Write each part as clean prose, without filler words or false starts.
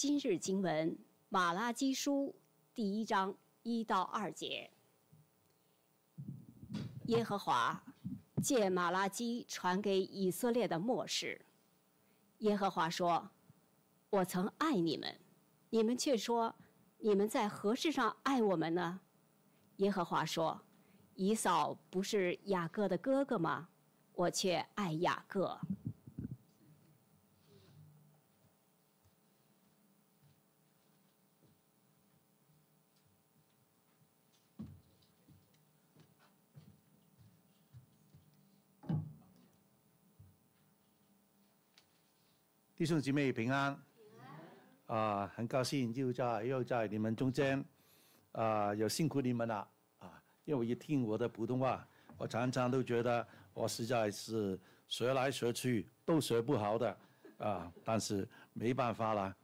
今日经文马拉基书第1章1到2节。耶和华借马拉基传给以色列的默示。耶和华说：我曾爱你们，你们却说，你们在何事上爱我们呢？耶和华说：以扫不是雅各的哥哥吗？我却爱雅各。 弟兄姊妹平安。很高兴又在你们中间，有辛苦你们了因为我一听我的普通话，我常常都觉得我实在是学来学去都学不好的但是没办法了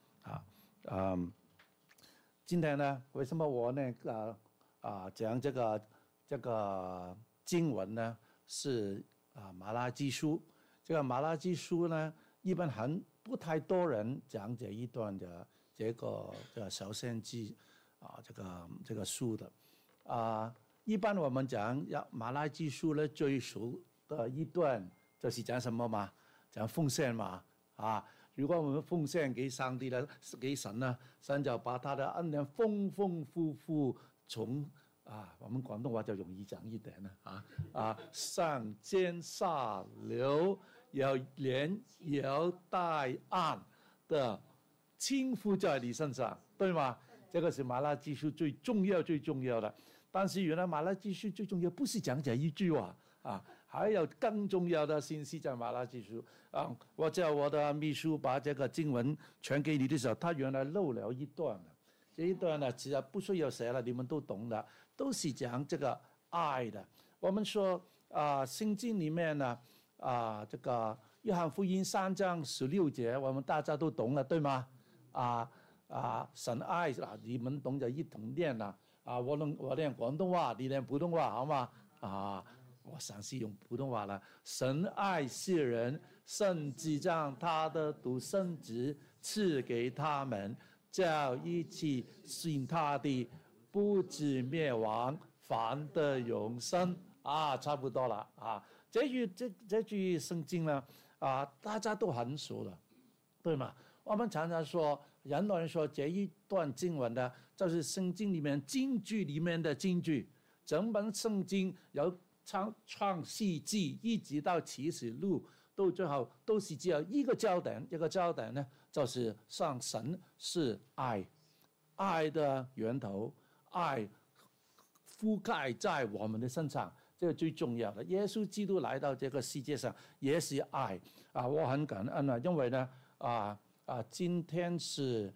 今天呢，为什么我呢讲这个经文呢？是马拉基书。这个马拉基书呢，一般不太多人讲这一段的这个小先知这个书的一般我们讲马拉基书呢，最熟的一段就是讲什么嘛？讲奉献嘛如果我们奉献给上帝呢，给神呢，神就把他的恩典丰丰富富从我们广东话就容易讲一点上尖下流，有连有带岸的倾覆在你身上，对吗？这个是马拉基书最重要的。但是原来马拉基书最重要不是讲这一句话还有更重要的信息在马拉基书我叫我的秘书把这个经文传给你的时候，他原来漏了一段这一段呢，其实不需要写了，你们都懂的，都是讲这个爱的。我们说圣经里面呢这个约翰福音3章16节，我们大家都懂了，对吗？神爱你们懂就一同念我念广东话，你念普通话好吗？我尝试用普通话了。神爱世人，甚至将他的独生子赐给他们，叫一切信他的不至灭亡，反得永生差不多了这句圣经呢大家都很熟了，对吗？我们常常说，很多人说这一段经文呢，就是圣经里面金句里面的金句。整本圣经由创世纪一直到启示录，到最后都是只有一个焦点，这个焦点呢，就是上神是爱，爱的源头，爱覆盖在我们的身上，这个最重要的。耶稣基督来到这个世界上也是爱我很感恩因为呢今天是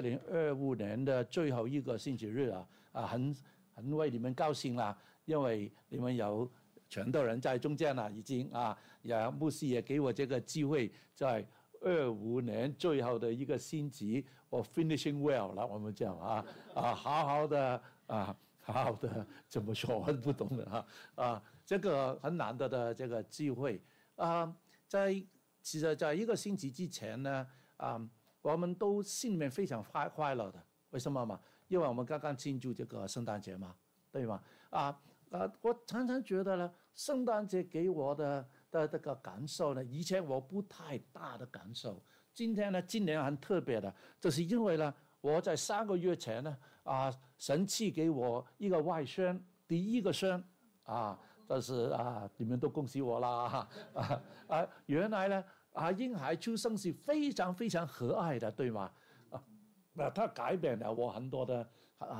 2025年的最后一个星期日很为你们高兴啦，因为你们有全都人在中间了，已经牧师也给我这个机会，在25年最后的一个星期，我 finishing well 了，我们讲好好的怎么说我不懂的这个很难得的这个机会其实在一个星期之前呢我们都心里面非常快乐的，为什么嘛？因为我们刚刚庆祝这个圣诞节嘛，对吗？我常常觉得呢，圣诞节给我的这个感受呢，以前我不太大的感受。今年很特别的，就是因为呢，我在3个月前呢，神赐给我一个外孙，第一个孙就是你们都恭喜我啦原来呢婴孩出生是非常非常和蔼的，对吗？他改变了我很多的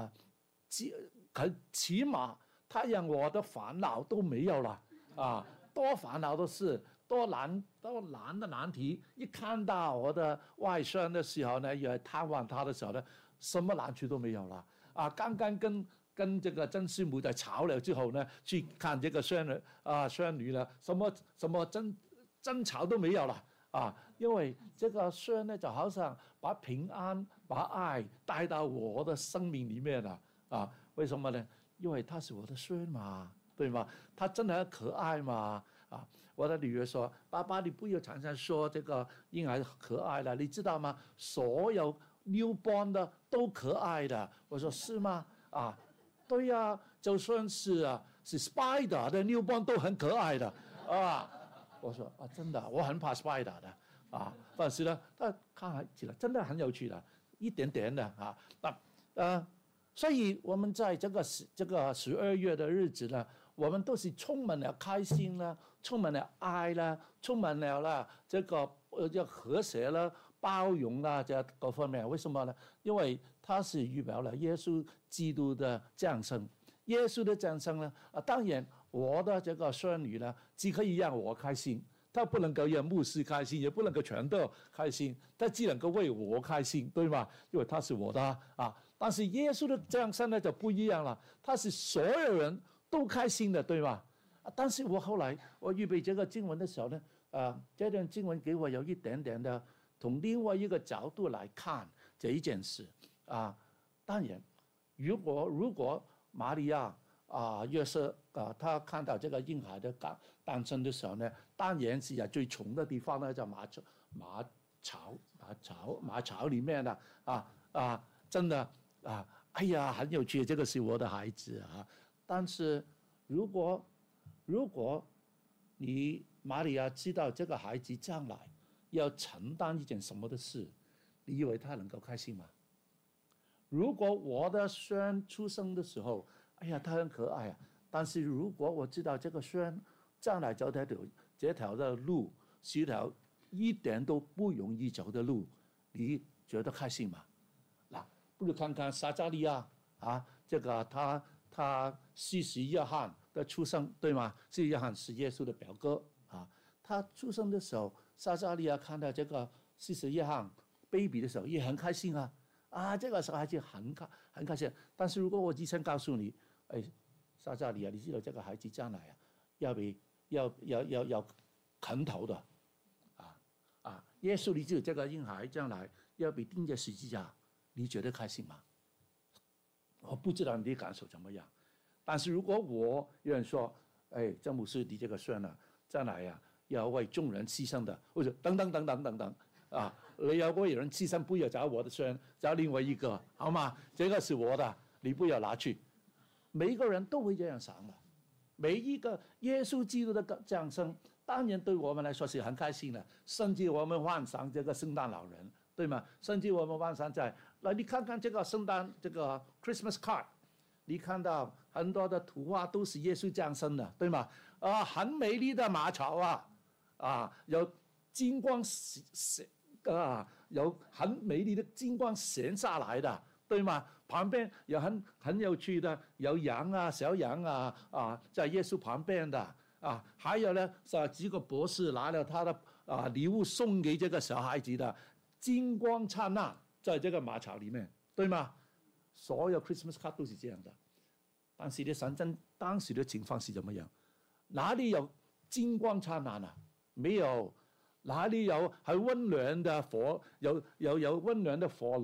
起码他让我的烦恼都没有了多烦恼的事，多难的难题，一看到我的外孙的时候呢，也探望他的时候呢，什么难处都没有了刚刚跟这个曾师母在吵了之后呢，去看这个孙女呢，什么争吵都没有了因为这个孙呢，就好像把平安把爱带到我的生命里面了为什么呢？因为他是我的孙嘛，对吗？他真的很可爱嘛我的女儿说，爸爸你不要常常说这个婴儿可爱了，你知道吗？所有 newborn 的都可爱的。我说是吗？啊，对呀，就算是spider 的 newborn 都很可爱的啊。我说啊，真的，我很怕 spider 的啊。但是呢，看起来真的很有趣的，一点点的啊。所以我们在这个12月的日子呢，我们都是充满了开心啦，充满了爱啦，充满了这个和谐啦、包容啦，这各方面。为什么呢？因为它是预表了耶稣基督的降生。耶稣的降生呢，当然我的这个孙女呢，只可以让我开心，她不能够让牧师开心，也不能够全都开心，她只能够为我开心，对吗？因为她是我的啊。但是耶稣的降生呢就不一样了，他是所有人都开心的，对吧？但是后来我预备这个经文的时候呢，这段经文给我有一点点的从另外一个角度来看这一件事啊。当然，如果玛利亚约瑟他看到这个婴孩的诞生的时候呢，当然是在最穷的地方呢，在马槽里面的真的。哎呀，很有趣，这个是我的孩子啊。但是如果你玛利亚知道这个孩子将来要承担一件什么的事，你以为他能够开心吗？如果我的孙出生的时候，哎呀，他很可爱啊。但是如果我知道这个孙将来走这条的路是一条一点都不容易走的路，你觉得开心吗？不如看看撒加利亚这个他施洗约翰的出生，对吗？施洗约翰是耶稣的表哥啊。他出生的时候，撒加利亚看到这个施洗约翰 baby 的时候也很开心这个时候孩子很开心。但是如果我之前告诉你，撒加利亚，你知道这个孩子将来要啃头的耶稣，你知道这个婴孩将来要被钉在十字架，你觉得开心吗？我不知道你的感受怎么样。但是如果有人说，詹姆斯，你这个孙将来要为众人牺牲的，或者等等你要为人牺牲，不要找我的孙，找另外一个，好吗？这个是我的，你不要拿去。每一个人都会这样想的。每一个耶稣基督的降生，当然对我们来说是很开心的，甚至我们幻想这个圣诞老人，对吗？甚至我们晚上你看看这个圣诞这个 Christmas card， 你看到很多的图画都是耶稣降生的，对吗？很美丽的马槽有金光有很美丽的金光显下来的，对吗？旁边有很有趣的，有羊小羊在耶稣旁边的还有呢几个博士拿了他的礼物送给这个小孩子的，金光灿烂，在这个马槽里面，对吗？所有 Christmas card 都是这样的。但是神真当时的情况是怎么样？哪里有金光灿烂没有。哪里有很温暖的有温暖的火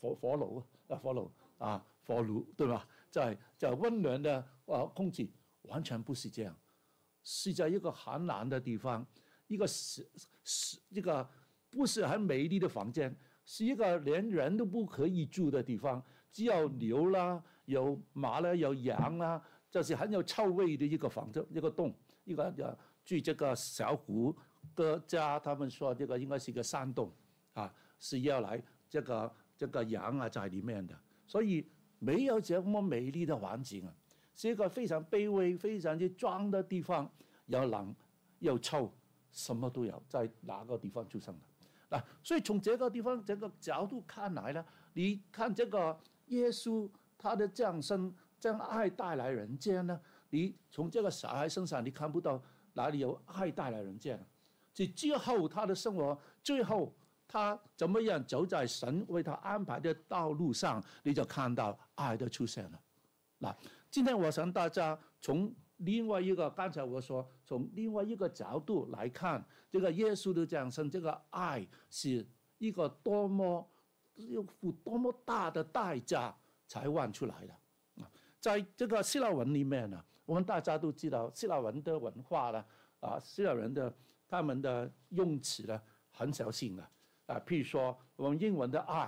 炉，对吧？在温暖的空气，完全不是这样，是在一个寒冷的地方，一个不是很美丽的房间，是一个连人都不可以住的地方，只有牛啦、有马啦、有羊啦，就是很有臭味的一个房子，一个洞，住这个小谷的家，他们说这个应该是一个山洞是要来这个羊在里面的，所以没有这么美丽的环境是一个非常卑微、非常之脏的地方，又冷又臭，什么都有，在哪个地方出生的所以从这个地方这个角度看来呢，你看这个耶稣他的降生将爱带来人间呢，你从这个小孩身上你看不到哪里有爱带来人间之后他的生活，最后他怎么样走在神为他安排的道路上，你就看到爱的出现了今天我想大家从另外一个，刚才我说从另外一个角度来看，这个耶稣的降生，这个爱是一个要付多么大的代价才换出来的在这个希腊文里面我们大家都知道希腊文的文化希腊人的他们的用词很小心譬如说我们英文的爱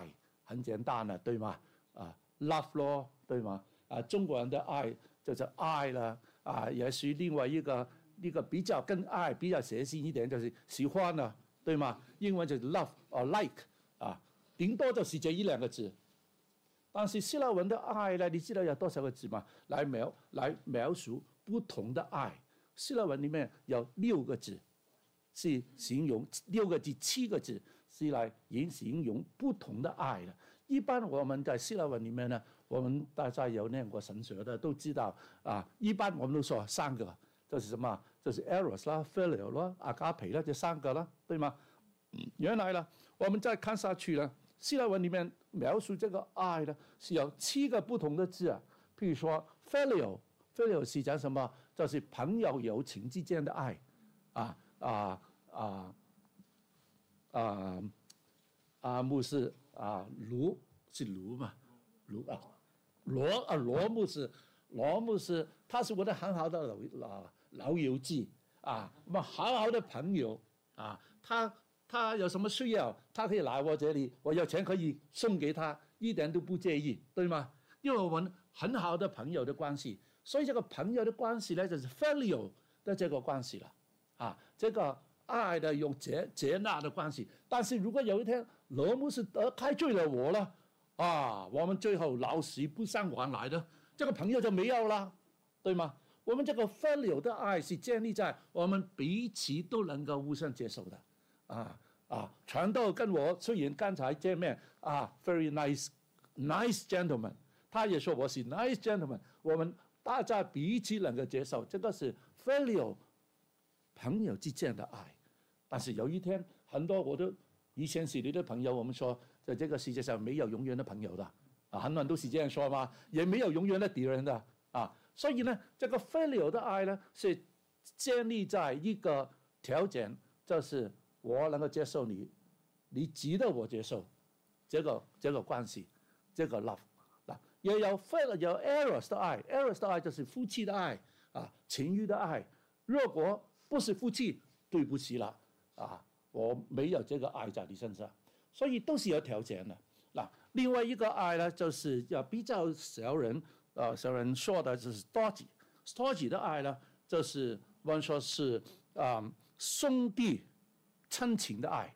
很简单了，对吗？love 咯，对吗？中国人的爱就是爱了，也是另外一个比较跟爱比较谐性一点，就是喜欢了，对吗？英文就是 love or like 顶多就是这一两个字。但是希腊文的爱呢，你知道有多少个字吗？来描述不同的爱。希腊文里面有6个字，是形容6个字、7个字是来形容不同的爱的。一般我们在希腊文里面呢，我们大家有念过神学的都知道一般我们都说3个，就是什么？就是 eros 啦、phileo 啦、agape 啦，这3个啦，对吗？原来呢，我们再看下去呢，希腊文里面描述这个爱呢，是有7个不同的字譬如说 phileo 是讲什么？就是朋友友情之间的爱，牧师卢是卢嘛？罗牧师，他是我的很好的老友记我们好好的朋友他有什么需要，他可以来我这里，我有钱可以送给他，一点都不介意，对吗？因为我们很好的朋友的关系，所以这个朋友的关系呢，就是 filial 的这个关系了这个爱的用接纳的关系。但是如果有一天罗牧师开罪了我了我们最后老死不相往来的，这个朋友就没有了，对吗？我们这个 filial 的爱是建立在我们彼此都能够互相接受的传道跟我虽然刚才见面very nice gentleman， 他也说我是 nice gentleman， 我们大家彼此能够接受，这个是 filial 朋友之间的爱。但是有一天，很多我的以前是你的朋友，我们说在这个世界上没有永远的朋友的很多人都是这样说嘛，也没有永远的敌人的所以呢，这个 filial 的爱呢，是建立在一个条件，就是我能够接受你，你值得我接受这个关系，这个 love 也有 eros 的爱 ，eros 的爱就是夫妻的爱情欲的爱。如果不是夫妻，对不起了我没有这个爱在你身上，所以都是有条件的另外一个爱呢，就是比较少人说的，就是 storge 的爱呢，就是我们说是兄弟亲情的爱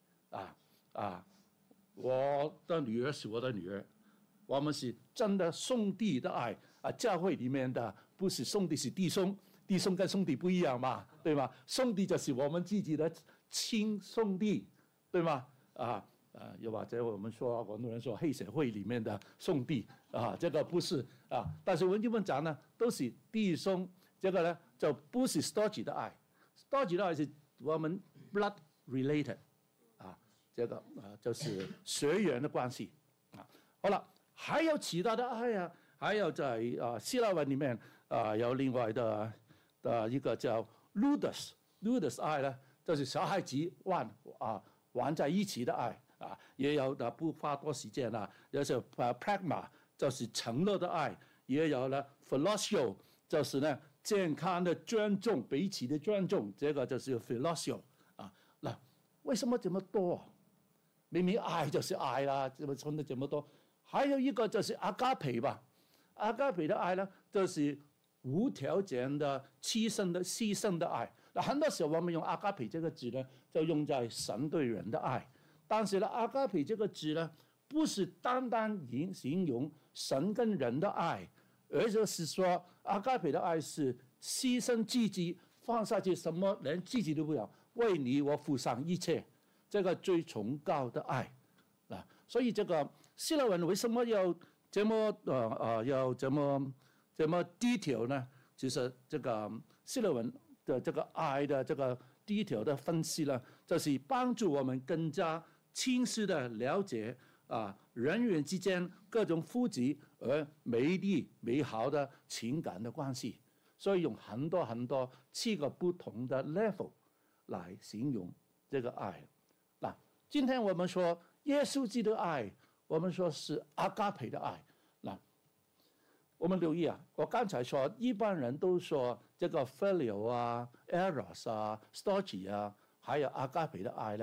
我的女儿是我的女儿，我们是真的兄弟的爱教会里面的不是兄弟是弟兄，弟兄跟兄弟不一样嘛，对吗？兄弟就是我们自己的亲兄弟，对吗？又或者我们说广东人说黑社会里面的兄弟这个不是但是我们讲呢，都是弟兄，这个呢就不是 storge 的爱 ，storge 的爱是我们 blood related 这个就是血缘的关系好了，还有其他的爱还有在希腊文里面有另外的一个叫 ludus 爱呢，就是小孩子玩在一起的爱也有的不花多时间也是pragma 就是承诺的爱，也有了 philosophia 就是呢健康的尊重，彼此的尊重，这个就是 philosophia为什么这么多？明明爱就是爱啦，怎么分的这么多？还有一个就是 agape 吧，agape 的爱呢，就是无条件的牺牲的爱。很多时候我们用 agape 这个字呢，就用在神对人的爱。但是呢 agape 这个字呢，不是单单形容神跟人的爱，而就是说 agape 的爱是牺牲自己，放下去什么连自己都不要，为你我付上一切，这个最崇高的爱所以这个希腊文为什么要这么detail 呢？就是这个希腊文的这个爱的这个 detail 的分析呢，就是帮助我们更加清晰的了解人与人之间各种复杂而美丽美好的情感的关系，所以用很多7个不同的 level 来形容这个爱今天我们说耶稣基督的爱，我们说是 agape 的爱我们留意我刚才说一般人都说这个 filial eros storge 还有 agape 的爱呢，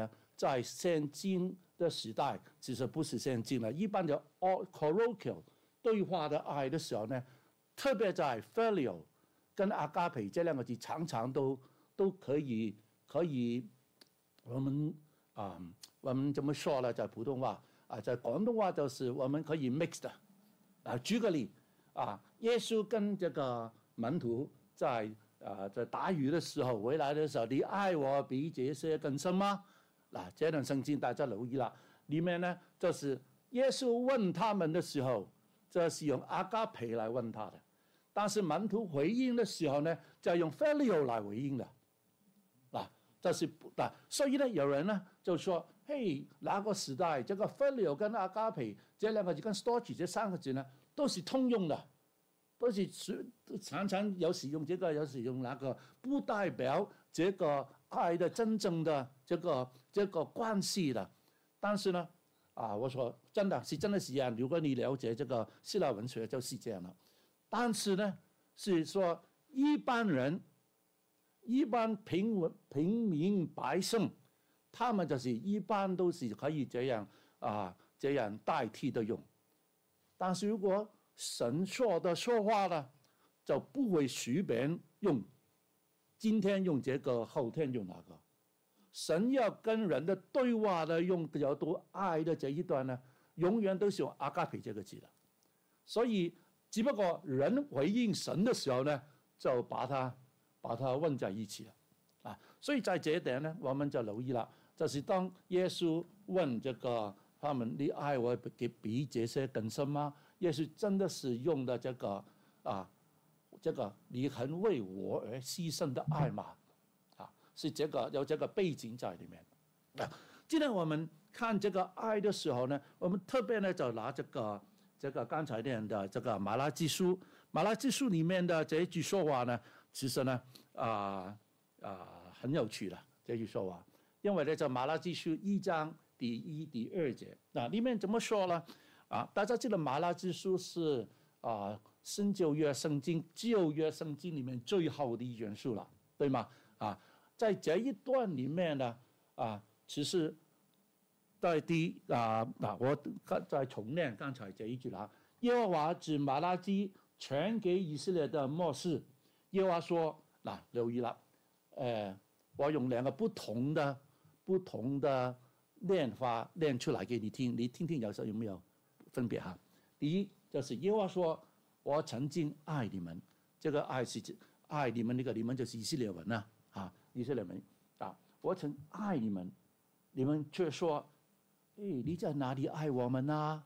在现今的时代，其实不是现今了，一般的 colloquial 对话的爱的时候呢，特别在 filial 跟 agape 这两个字，常常都可以我们怎么说呢？在普通话在广东话就是我们可以 mix 的举个例耶稣跟这个门徒在打鱼的时候回来的时候，你爱我比这些更深吗？这段圣经大家留意了，里面呢就是耶稣问他们的时候，这是用 agape 来问他的，但是门徒回应的时候呢，就用 filial 来回应的。这是所以呢，有人呢就说：“嘿，那个时代这个 filial 跟 agape 这两个字跟 storge 这三个字呢，都是通用的，都是常常有时用这个，有时用那个，不代表这个爱的真正的这个关系的。但是呢，我说真的是这样。如果你了解这个希腊文学，就是这样了。但是呢，是说一般人。”一般平民百姓，他们就是一般都是可以这样代替的用。但是如果神说的说话呢，就不会随便用，今天用这个，后天用那个。神要跟人的对话呢，用比较多爱的这一段呢，永远都是用 agape 这个字的。所以只不过人回应神的时候呢，就把它混在一起了所以在这一点呢，我们就留意了，就是当耶稣问这个他们：“你爱我比这些更深吗？”耶稣真的是用的这个你很为我而牺牲的爱嘛是这个有这个背景在里面今天我们看这个爱的时候呢，我们特别呢就拿这个刚才念的这个马拉基书里面的这一句说话呢。其实呢，很有趣的这句说话，因为呢，在马拉基书1章第1、第2节里面怎么说呢？大家知道马拉基书是新旧约圣经里面最后的一卷书了，对吗？在这一段里面呢，其实在我再重念刚才这一句啦，耶和华指马拉基传给以色列的默示。耶和华说：“留意了，我用2个不同的念法念出来给你听，你听听有没有分别哈？第一就是耶和华说：我曾经爱你们，这个爱是爱你们，那个你们就是以色列文以色列文我曾爱你们，你们却说：你在哪里爱我们呢？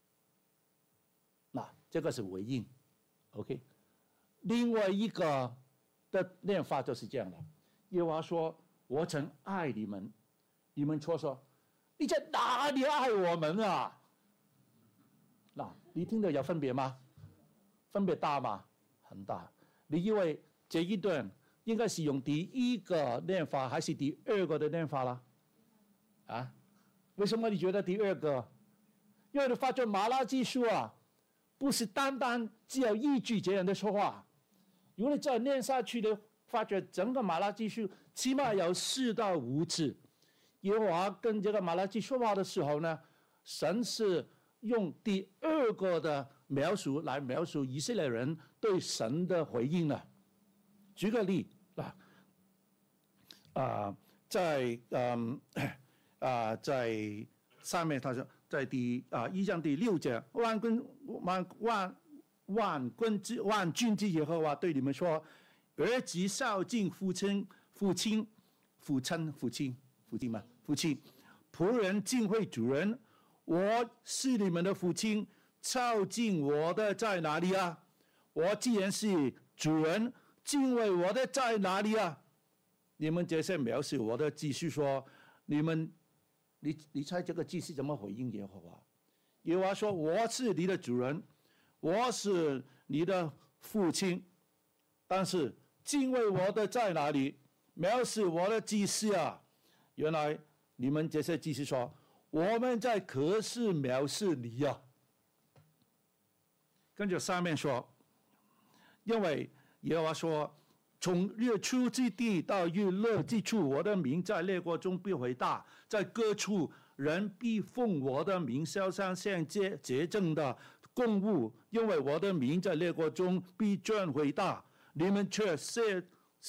这个是回应 ，OK。”另外一个的念法就是这样的，耶和华说：“我曾爱你们，你们却说你在哪里爱我们啊？”你听得有分别吗？分别大吗？很大。你以为这一段应该是用第一个念法还是第二个的念法啦？为什么你觉得第二个？因为你发觉马拉基书不是单单只有一句这样的说话。如果你再念下去的，发觉整个马拉基书起码有4到5次，耶和华跟这个马拉基说话的时候呢，神是用第二个的描述来描述以色列人对神的回应了。举个例在上面他说，在1章第6节，万军之耶和华对你们说：儿子孝敬父亲，仆人敬畏主人。我是你们的父亲，孝敬我的在哪里啊？我既然是主人，敬畏我的在哪里啊？你们这些藐视我的，继续说，你猜这个祭司怎么回应耶和华？耶和华说：我是你的主人，我是你的父亲，但是敬畏我的在哪里？藐视我的祭司啊！原来你们这些祭司说，我们在可是藐视你啊。跟着上面说，因为耶和华说， 从日出之地到日落之处，我的名在列国中必为大，在各处人必奉我的名烧香献洁正的供物，因为我的名在列国中必转为大，你们却亵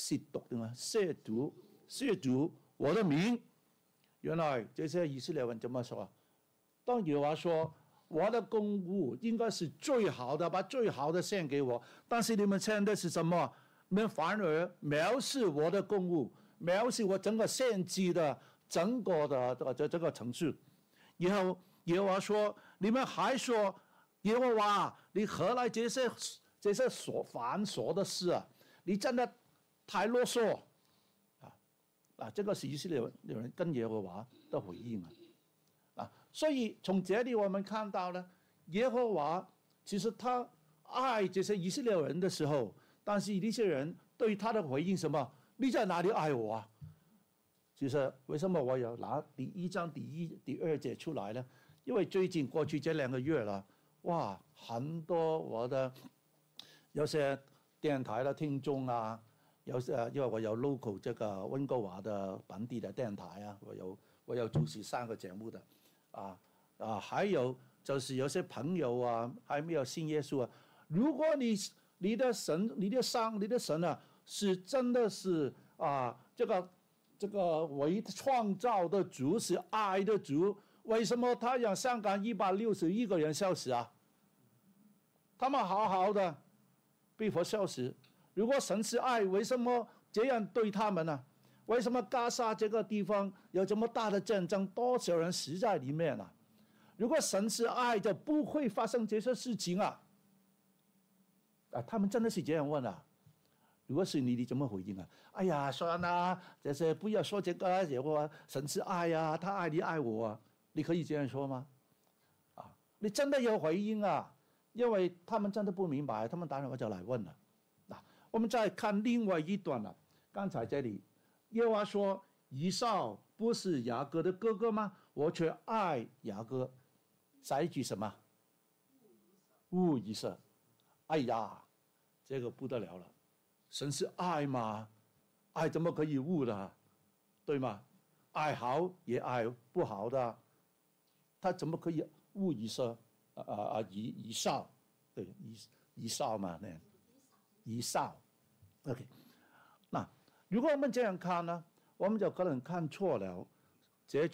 渎我的名。原来这些以色列人怎么说？当耶和华说我的供物应该是最好的，把最好的献给我，但是你们献的是什么？你们反而藐视我的供物，藐视我整个献祭的整个的这个程序。然后耶和华说：“你们还说耶和华，你何来这些繁琐的事啊？你真的太啰嗦啊！”这个是以色列人跟耶和华的回应啊。所以从这里我们看到呢，耶和华其实他爱这些以色列人的时候，但是这些人对他的回应什么？你在哪里爱我啊？其实为什么我要拿第1章第2节出来呢？因为最近过去这2个月了，哇，很多我的有些电台的听众啊，因为我有 local 这个温哥华的本地的电台啊，我有主持3个节目的，还有就是有些朋友啊还没有信耶稣啊，如果你的神啊是真的是这个为创造的主，是爱的主，为什么他让香港161个人消失啊？他们好好的被迫消失。如果神是爱，为什么这样对他们呢？为什么加沙这个地方有这么大的战争，多少人死在里面啊？如果神是爱，就不会发生这些事情啊！他们真的是这样问啊。如果是你怎么回应啊？哎呀，算啦，就是不要说这个，结果神是爱啊，他爱你爱我啊，你可以这样说吗？你真的有回应啊，因为他们真的不明白，他们当然我就来问了。我们再看另外一段了，刚才这里耶和华说：“以扫不是雅各的哥哥吗？我却爱雅各。”下一句什么？恶以色。哎呀，这个不得了了。神是爱吗？爱怎么可以恶的？对吗？爱好也爱不好的，他怎么可以恶以色？以扫，对，以扫嘛，那以扫。OK， 那如果我们这样看呢，我们就可能看错了，这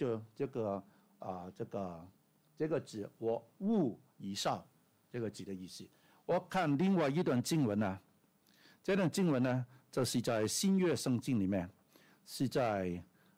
个字我恶以扫这个字的意思。我看另外一段经文呢，这段经文呢，就是在新约圣经里面，是在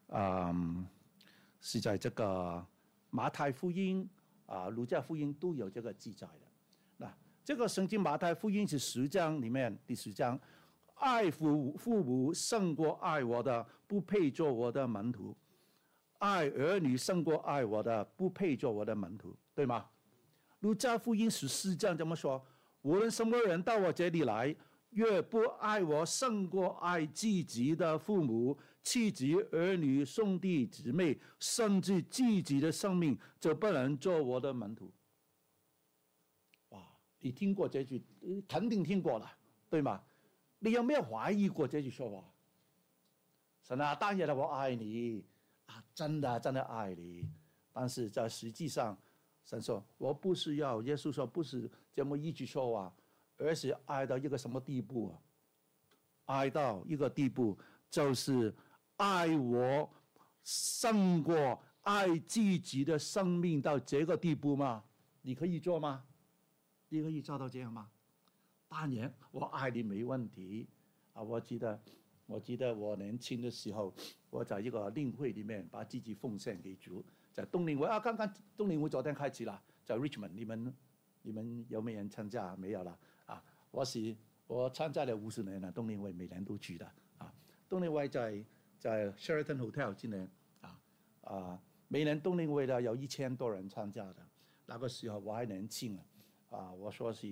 这个马太福音路加福音都有这个记载的。那这个圣经马太福音是10章里面第10章，爱父母胜过爱我的，不配做我的门徒；爱儿女胜过爱我的，不配做我的门徒，对吗？路加福音14章怎么说？无论什么人到我这里来，越不爱我胜过爱自己的父母、妻子、儿女、兄弟姊妹，甚至自己的生命，就不能做我的门徒。哇，你听过这句？肯定听过了，对吗？你有没有怀疑过这句说话？神啊，当然了，我爱你真的爱你，但是在实际上，神说我不是要，耶稣说不是这么一句说话，而是爱到一个什么地步啊？爱到一个地步，就是爱我胜过爱自己的生命到这个地步吗？你可以做吗？你可以做到这样吗？当然，我爱你没问题我记得我年轻的时候，我在一个灵会里面把自己奉献给主，在冬令会刚刚冬令会昨天开始了，在 Richmond， 你们有没有人参加？没有了我参加了50年了，冬令会每年都去的冬令会在 Sheraton Hotel 今年每年冬令会的有1000多人参加的，那个时候我还年轻我说是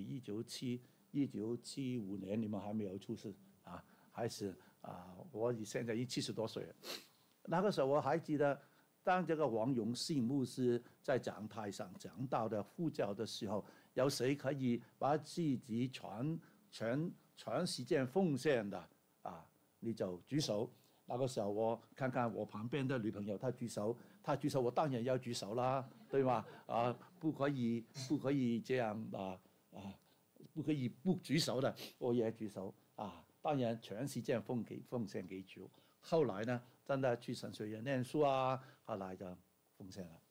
1975年，你们还没有出世还是我现在已经70多岁了。那个时候我还记得，当这个王永信牧师在讲台上讲到的呼叫的时候，有谁可以把自己全时间奉献的你就举手。那个时候我看看我旁边的女朋友，她举手，我当然要举手啦，对吗？不可以这样不可以不举手的，我也举手当然全时间奉献给主。后来呢，真的去神学院念书后来就奉献了。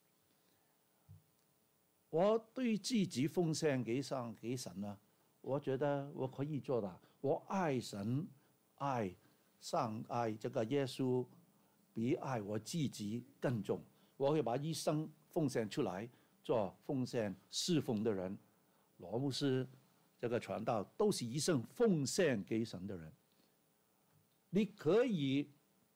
我对自己奉献给神呢，我觉得我可以做的。我爱神，爱这个耶稣，比爱我自己更重。我会把一生奉献出来，做奉献侍奉的人。罗牧师这个传道都是一生奉献给神的人。你可以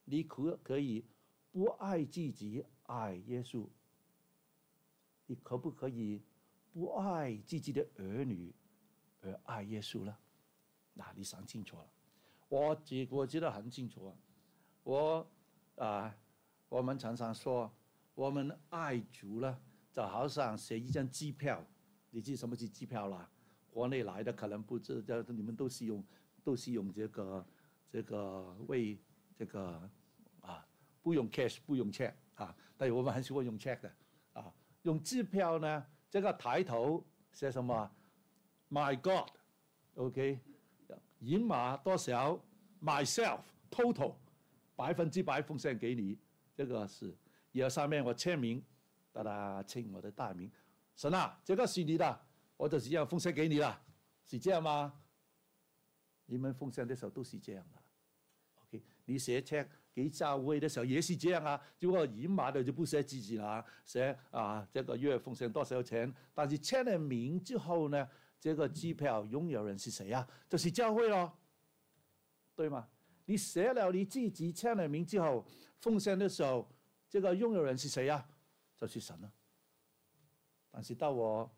不爱自己，爱耶稣。你可不可以不爱自己的儿女而爱耶稣呢？你想清楚了。我觉得很清楚我们常常说，我们爱主呢，就好像写一张机票。你知什么是机票啦？国内来的可能不知道，你们都是用这个为这个不用 cash 不用 check 但是我们很喜欢用 check 的用支票呢，这个抬头写什么 ？My God，OK， 银码多少 ？Myself total 100%奉献给你，这个是。然后上面我签名，签我的大名。神这个是你的，我就这样奉献给你了，是这样吗？你们奉献的时候都是这样的 ，OK？ 你写 check 给教会的时候也是这样如果银码的就不写自己了，写这个月奉献多少钱。但是签了名之后呢，这个支票拥有人是谁就是教会咯，对吗？你写了你自己签了名之后，奉献的时候，这个拥有人是谁就是神了。但是到我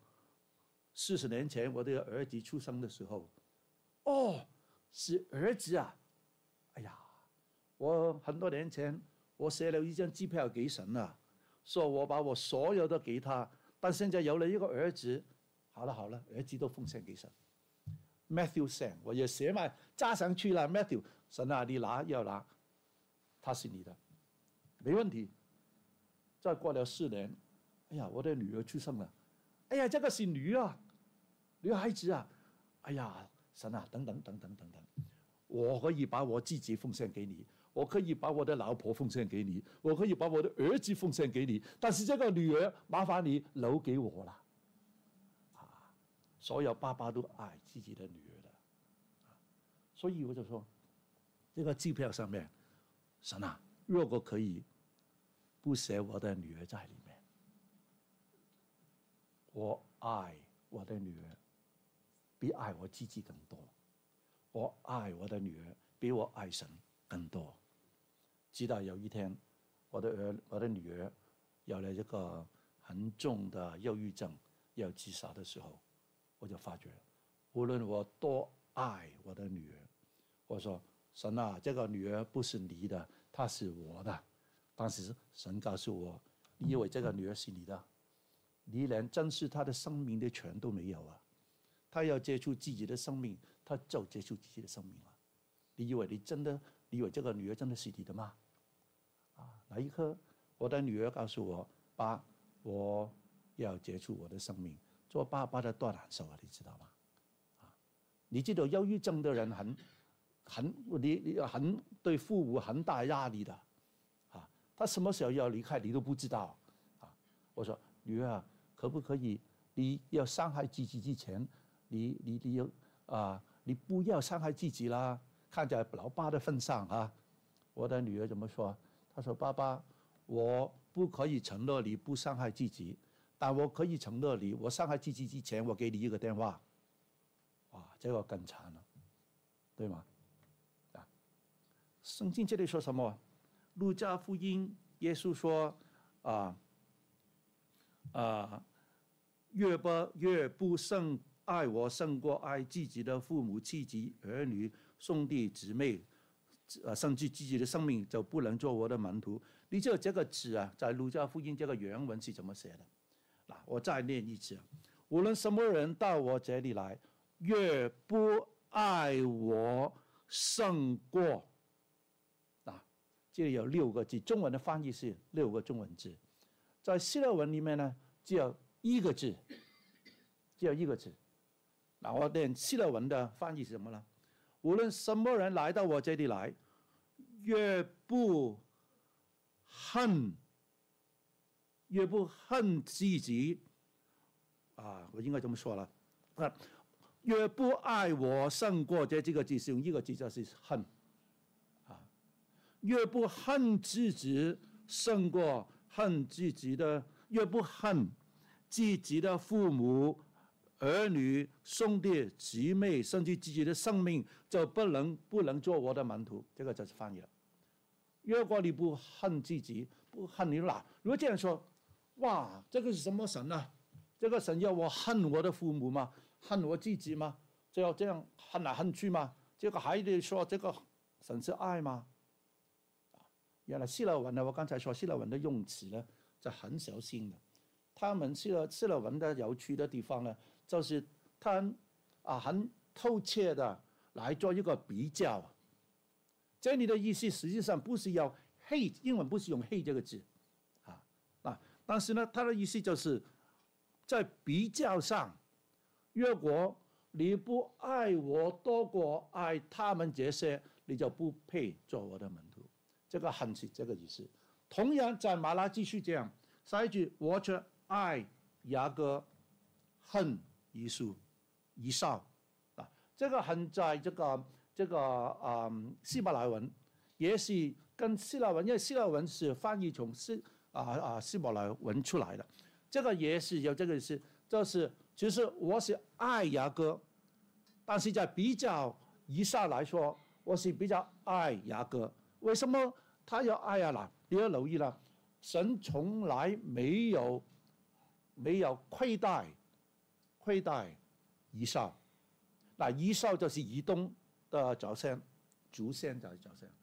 40年前我的儿子出生的时候，是儿子哎呀，我很多年前我写了一张支票给神说我把我所有的给他，但现在有了一个儿子，好了，儿子都奉献给神。Matthew Sang 我也写埋加上去了 ，Matthew 神你要拿，他是你的，没问题。再过了4年。哎呀，我的女儿出生了！哎呀，这个是女孩子哎呀，神等等，我可以把我自己奉献给你，我可以把我的老婆奉献给你，我可以把我的儿子奉献给你，但是这个女儿麻烦你留给我了。所有爸爸都爱自己的女儿的，所以我就说，这个支票上面，神如果可以不写我的女儿在里面。我爱我的女儿比爱我自己更多，我爱我的女儿比我爱神更多。直到有一天，我的女儿有了这个很重的忧郁症，要自杀的时候，我就发觉，无论我多爱我的女儿，我说神这个女儿不是你的，她是我的。当时神告诉我，你以为这个女儿是你的？你连珍视他的生命的权都没有他要接触自己的生命，他就接触自己的生命了。你以为这个女儿真的是你的吗？那一刻，我的女儿告诉我，爸，我要接触我的生命。做爸爸的多难受你知道吗？你知道忧郁症的人很对父母很大压力的他什么时候要离开你都不知道我说女儿可不可以？你要伤害自己之前，你不要伤害自己啦。看在老爸的份上我的女儿怎么说？她说：“爸爸，我不可以承诺你不伤害自己，但我可以承诺你，我伤害自己之前，我给你一个电话。”哇，这个更惨了，对吗？圣经这里说什么？路加福音，耶稣说越不胜爱我胜过爱自己的父母、妻子、儿女、兄弟姊妹，甚至自己的生命，就不能做我的门徒。你知道这个字在路加福音这个原文是怎么写的？我再念一次：无论什么人到我这里来，越不爱我胜过这里有6个字，中文的翻译是6个中文字，在希腊文里面呢，只有1个字，只有1个字。那我念希腊文的翻译是什么呢？无论什么人来到我这里来，越不恨自己我应该这么说了越不爱我胜过这个字是用1个字，就是恨越不恨自己胜过恨自己的，越不恨自己的父母、儿女、兄弟、姊妹，甚至自己的生命，就不能做我的门徒。这个就是翻译了。如果你不恨自己，不恨你哪？如果这样说，哇，这个是什么神啊？这个神要我恨我的父母吗？恨我自己吗？就要这样恨来恨去吗？这个还得说这个神是爱吗？原来希腊文呢，我刚才说希腊文的用词呢，就很小心的。他们希腊文的有趣的地方呢，就是他很透彻的来做一个比较。这里的意思实际上不是要 hate， 英文不是用 hate 这个字但是呢，他的意思就是在比较上，如果你不爱我多过爱他们这些，你就不配做我的门徒。这个恨是这个意思。同样在马拉基书这样，下一句我却爱雅各，恨以扫这个恨在这个希伯来文也是跟希腊文，因为希腊文是翻译从希伯来文出来的，这个也是有这个意思，就是其实我是爱雅各，但是在比较以扫来说，我是比较爱雅各。为什么他要爱你要留意了，神从来没有亏待以扫。以扫就是以东的祖先就是祖先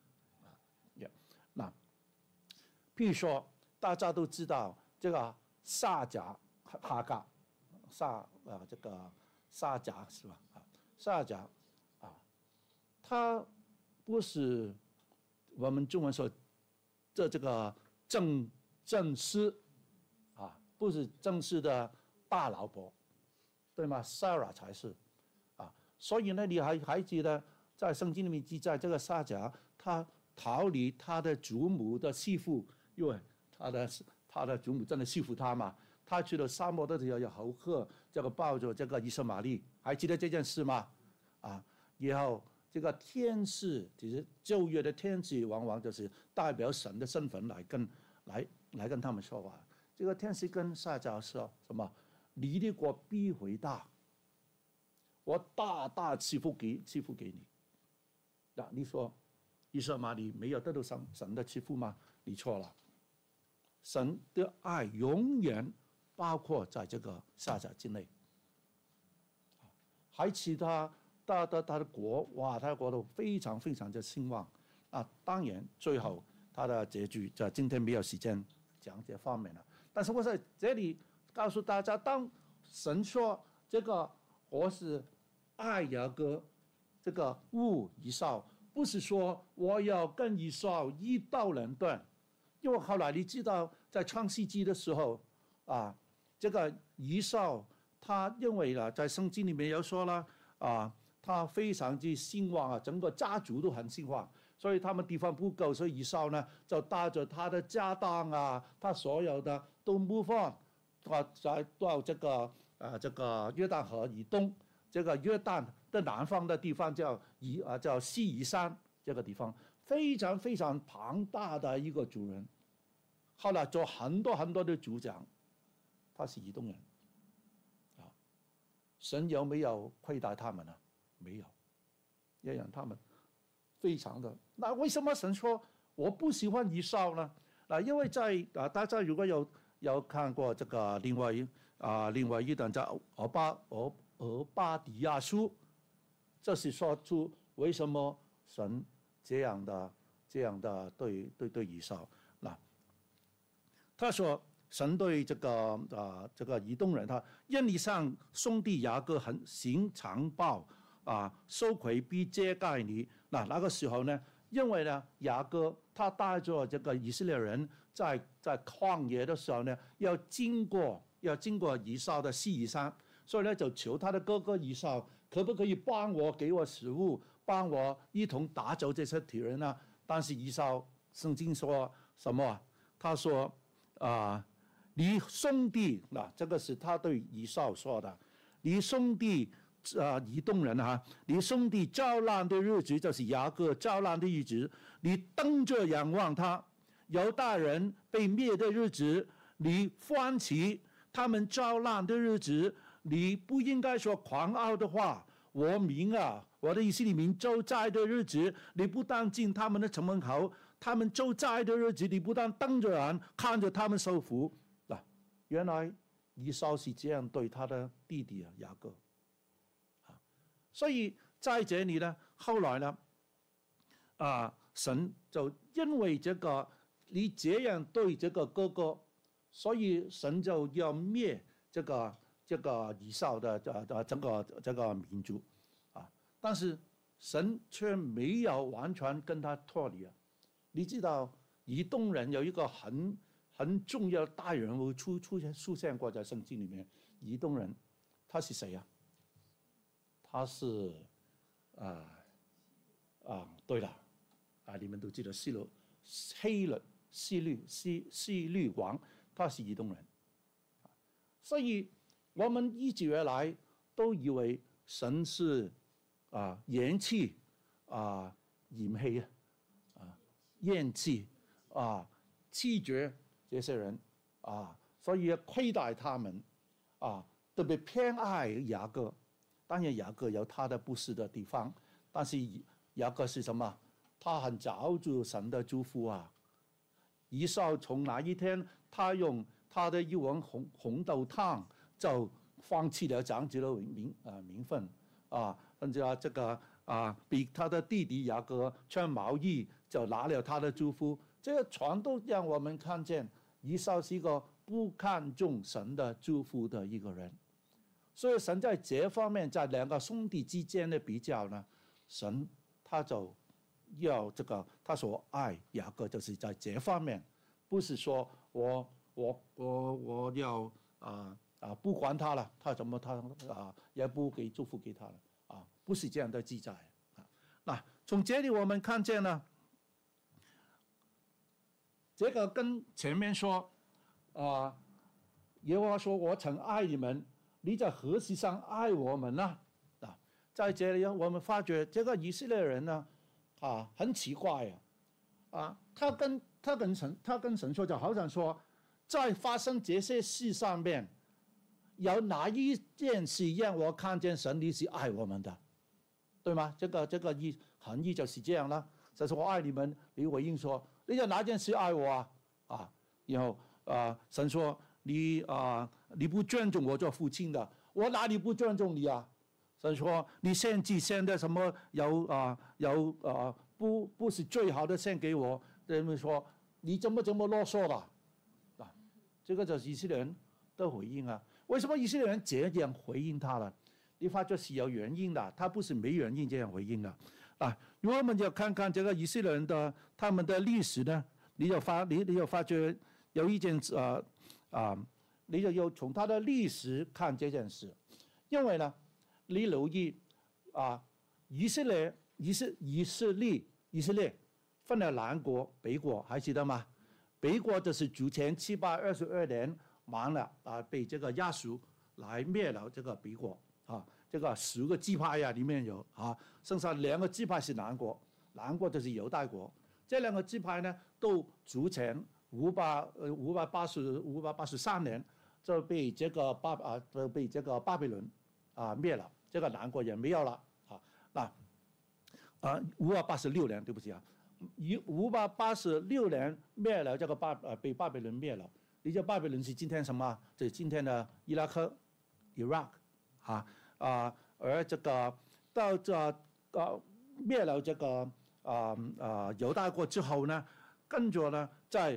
譬如说大家都知道这个撒迦哈嘎这个撒迦是吧？撒迦他不是我们中文说这个正室不是正式的大老婆，对吗 ？Sarah 才是所以呢，你还记得在圣经里面记载，这个撒迦他逃离他的祖母的媳妇，因为他的祖母真的欺负他嘛。他去了沙漠的时候有猴喝，这个抱着这个以实玛利，还记得这件事吗？然后这个天使，其实旧约的天使往往就是代表神的身份来跟他们说话。这个天使跟撒迦说什么？你的国必为大。我大大赐福给你。你说以实玛利没有得到神的赐福吗？你错了。神的爱永远包括在这个撒迦之内。还其他的国，哇，他的国都非常非常的兴旺。当然最后他的结局就今天没有时间讲这方面了。但是我在这里告诉大家，当神说这个我是爱雅各，这个恶以扫，不是说我要跟以扫一刀两断。因为后来你知道，在创世纪的时候这个以扫他因为在圣经里面有说了他非常之兴旺整个家族都很兴旺，所以他们地方不够，所以以扫呢就带着他的家当他所有的都 move on， 到这个约旦河以东，这个约旦的南方的地方叫西珥山，这个地方非常非常庞大的一个族人，后来做很多很多的族长，他是以东人神有没有亏待他们呢？没有，也让他们非常的。那为什么神说我不喜欢以扫呢？因为在大家如果有看过这个另外一段叫俄巴底亚书，这是说出为什么神这样的对以扫。他说神对这个以东人，他因你向兄弟雅各行强暴，羞愧必遮盖你。那个时候呢， 因为呢，雅各他带着这个以色列人在旷野的时候呢，要经过以扫的西珥山，所以呢就求他的哥哥以扫，可不可以帮我给我食物，帮我一同打走这些敌人呢？但是以扫，圣经说什么？他说你兄弟，这个是他对以扫说的，你兄弟。以东人你兄弟遭难的日子，就是雅各遭难的日子，你瞪着仰望他；犹大人被灭的日子，你欢喜；他们遭难的日子，你不应该说狂傲的话。我的以色列民受灾的日子，你不但进他们的城门口，他们受灾的日子，你不但瞪着眼看着他们受苦。原来以扫是这样对他的弟弟雅各。所以在这里呢，后来呢，神就因为这个你这样对这个哥哥，所以神就要灭这个以扫的这个民族但是神却没有完全跟他脱离你知道，以东人有一个很重要的大人物出现过在圣经里面，以东人他是谁他是对了你们都知道希律王，他是以东人，所以我们一直以来都以为神是厌弃厌弃弃绝这些人所以亏待他们特别偏爱雅各。当然雅各有他的不是的地方，但是雅各是什么？他很找住神的祝福以扫从那一天，他用他的一碗红豆汤就放弃了长子的名分甚至这个比他的弟弟雅各穿毛衣就拿了他的祝福，这个全都让我们看见以扫是一个不看重神的祝福的一个人。所以神在这方面，在两个兄弟之间的比较呢，神他就要他所爱雅各，就是在这方面，不是说我要不管他了，他怎么也不给祝福给他了不是这样的记载从这里我们看见呢，这个跟前面说耶和华说我曾爱你们。你在何时上爱我们呢？在这里我们发觉这个以色列人呢，很奇怪他跟神说，就好像说，在发生这些事上面，有哪一件事让我看见神你是爱我们的，对吗？这个含义就是这样了。就是我爱你们，你回应说，你有哪件事爱我然后神说。你不尊重我做父亲的，我哪里不尊重你神说你献祭献的什么不是最好的献给我，人们说你怎么啰嗦了这个就是以色列人的回应为什么以色列人这样回应他了？你发觉是有原因的，他不是没原因这样回应的如果我们要看看这个以色列人的他们的历史呢，你就发觉有一件你就要从他的历史看这件事，因为呢，你留意以色列分了南国北国，还记得吗？北国就是主前722年完了被这个亚述来灭了这个北国这个10个支派里面有剩下2个支派是南国，南国就是犹大国，这2个支派呢都主前583年就被这个巴比伦灭了，这个南国也没有了586年，对不起586年灭了这个被巴比伦灭了。你知道巴比伦是今天什么？就是今天的伊拉克 Iraq 而这个到灭了这个犹大国之后呢，跟着呢在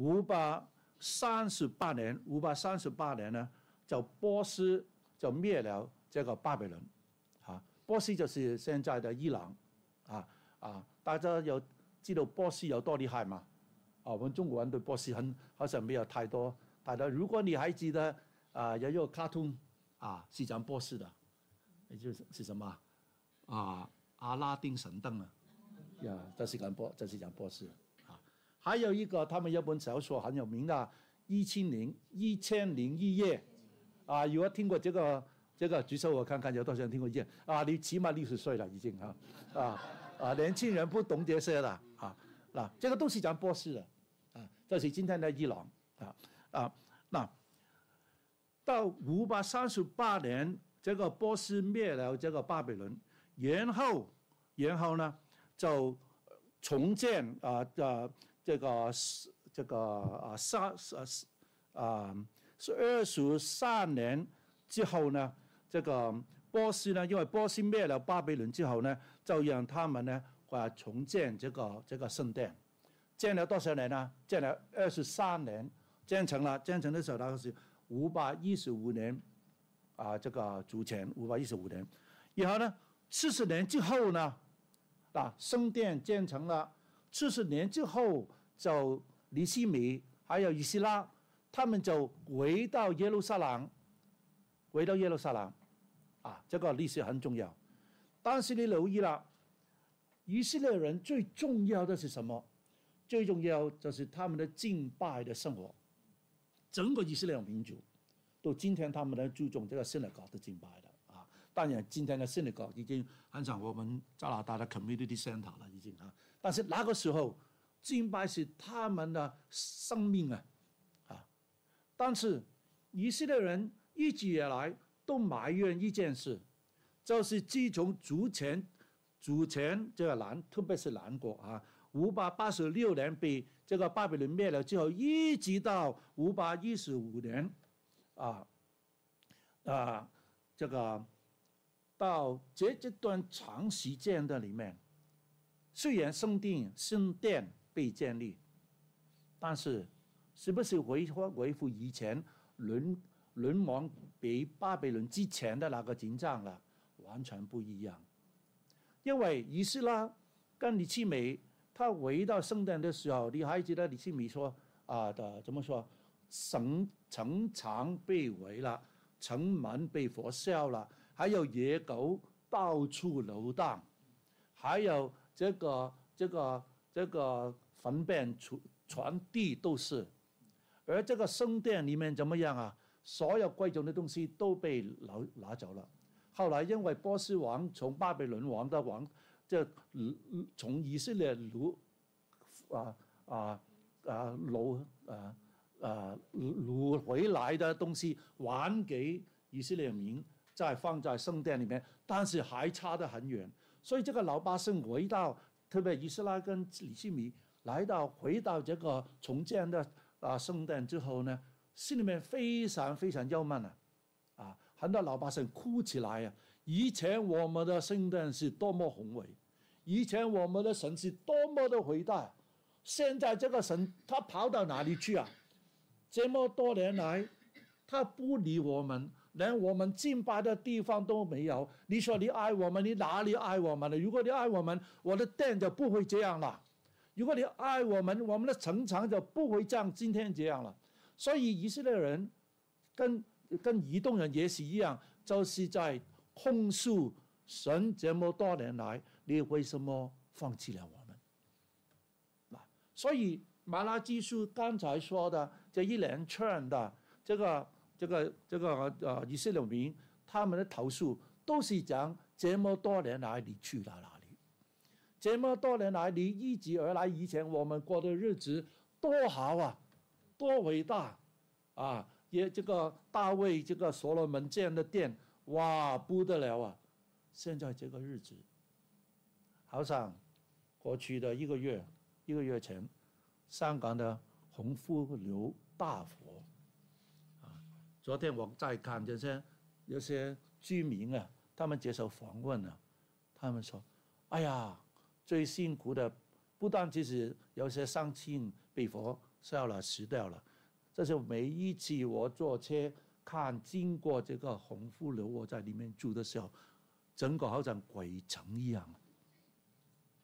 538年呢，就波斯就灭了这个巴比伦波斯就是现在的伊朗大家有知道波斯有多厉害吗？我们中国人对波斯好像没有太多。如果你还记得有一个卡通是讲波斯的，也就是什么阿拉丁神灯这是讲波斯还有一个他们有本小说很有名的1001夜如果听过这个举手我看看有多少人听过一夜你起码60岁了已经年轻人不懂这些了这个都是讲波斯的这是今天的伊朗那到538年，这个波斯灭了这个巴比伦，然后呢就重建这个23年之后呢，这个波斯呢，因为波斯灭了巴比伦之后呢，就让他们呢重建这个圣殿，建了多少年呢？建了23年，建成的时候大概是515年这个主前515年，然后呢40年之后呢圣殿建成了，40年之后就尼希米还有以斯拉他们就回到耶路撒冷这个历史很重要。但是你留意了，以色列人最重要的是什么？最重要就是他们的敬拜的生活。整个以色列民族到今天他们都注重这个 synagogue 的敬拜的当然今天的 synagogue 已经很像我们加拿大的 community center 了已经但是那个时候敬拜是他们的生命但是以色列人一直以来都埋怨一件事，就是自从主前这个特别是南国586年被这个巴比伦灭了之后，一直到515年这个到这段长时间的里面，虽然圣殿被建立，但是是不是维护以前沦亡被巴比伦之前的那个景象了？完全不一样。因为以斯拉跟尼希米他回到圣殿的时候，你还记得尼希米说怎么说？城墙被围了，城门被火烧了，还有野狗到处流荡，还有这个粪便传地都是。而这个圣殿里面怎么样所有贵重的东西都被拿走了。后来因为波斯王从巴比伦王的从以色列掳回来的东西还给以色列民，再放在圣殿里面，但是还差得很远。所以这个老百姓回到，特别以斯拉跟尼希米回到这个重建的圣殿之后呢，心里面非常非常忧闷很多老百姓哭起来以前我们的圣殿是多么宏伟，以前我们的神是多么的伟大，现在这个神他跑到哪里去这么多年来他不理我们，连我们敬拜的地方都没有。你说你爱我们，你哪里爱我们了？如果你爱我们，我的殿就不会这样了。如果你爱我们，我们的城墙就不会像今天这样了。所以以色列人跟以东人也是一样，就是在控诉神这么多年来，你为什么放弃了我们？所以马拉基书刚才说的这一连串的这个以色列民他们的投诉，都是讲这么多年来你去了哪里？这么多年来你一直而来，以前我们过的日子多好多伟大也这个大卫这个所罗门建的殿，哇不得了现在这个日子，好像过去的一个月前，香港的洪福楼大火昨天我在看有些居民他们接受访问他们说，哎呀，最辛苦的不但只是有些乡亲被火烧了死掉了，这是每一次我坐车经过这个洪福楼，我在里面住的时候，整个好像鬼城一样。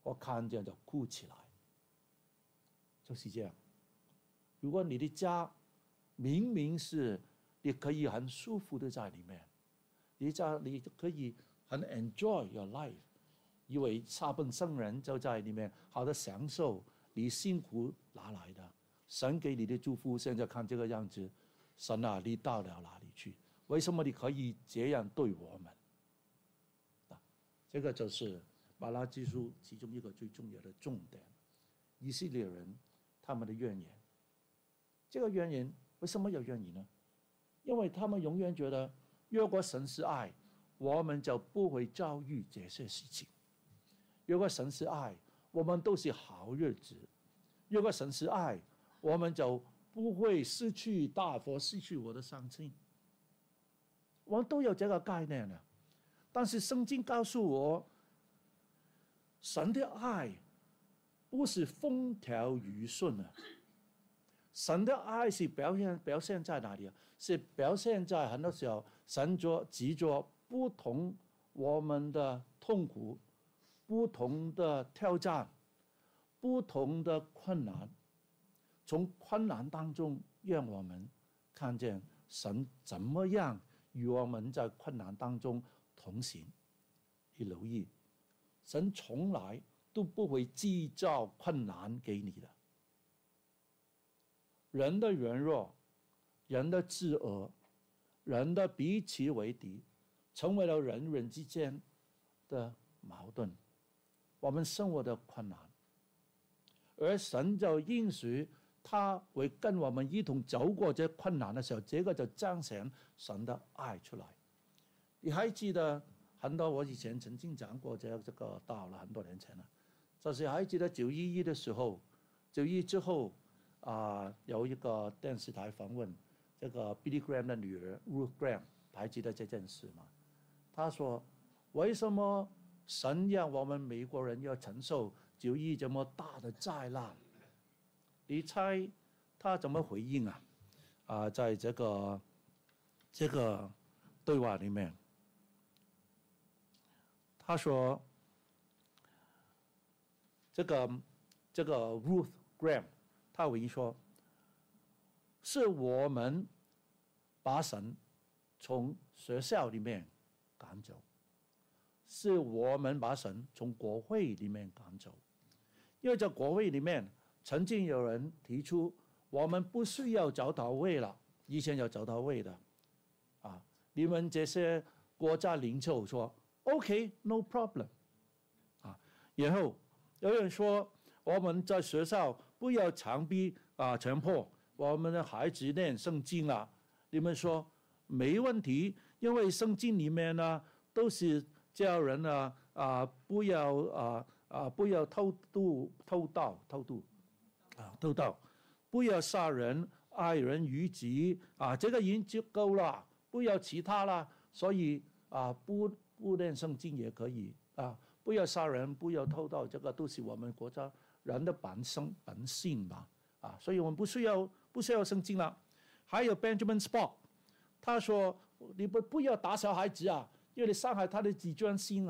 我看见就哭起来，就是这样。如果你的家明明是你可以很舒服的在里面，你可以很 enjoy your life， 以为下半生人就在里面好的享受你辛苦拿来的，神给你的祝福，现在看这个样子，神啊，你到了哪里去？为什么你可以这样对我们？这个就是马拉基书其中一个最重要的重点。以色列人他们的怨言，这个怨言为什么有怨言呢？因为他们永远觉得，如果神是爱，我们就不会遭遇这些事情；如果神是爱，我们都是好日子；如果神是爱，我们就不会失去大佛，失去我的伤心。我们都有这个概念的，但是圣经告诉我，神的爱不是风调雨顺的。神的爱是表现在哪里啊？是表现在很多时候，神藉着不同我们的痛苦、不同的挑战、不同的困难，从困难当中让我们看见神怎么样与我们在困难当中同行。你留意，神从来都不会制造困难给你的。人的软弱，人的自恶，人的彼此为敌，成为了人人之间的矛盾，我们生活的困难。而神就应许他会跟我们一同走过这困难的时候，这个就彰显神的爱出来。你还记得很多我以前曾经讲过这个道了，很多年前了，就是还记得911的时候，911之后有一个电视台访问这个 Billy Graham 的女儿 Ruth Graham， 还记得这件事吗？她说：“为什么神让我们美国人要承受911这么大的灾难？”你猜她怎么回应啊？在这个对话里面，她说：“这个 Ruth Graham。”他回应说：“是我们把神从学校里面赶走，是我们把神从国会里面赶走。因为在国会里面，曾经有人提出，我们不需要早祷会了，以前有早祷会的，你们这些国家领袖说 OK no problem， 然后有人说我们在学校不要强迫我们的孩子念圣经了。你们说没问题，因为圣经里面呢都是叫人不要偷盗，不要杀人，爱人如己这个已经足够了，不要其他了。所以不念圣经也可以不要杀人，不要偷盗，这个都是我们国家人的本性吧所以我们不需要圣经了。还有 Benjamin Spock， 他说你不要打小孩子因为你伤害他的自尊心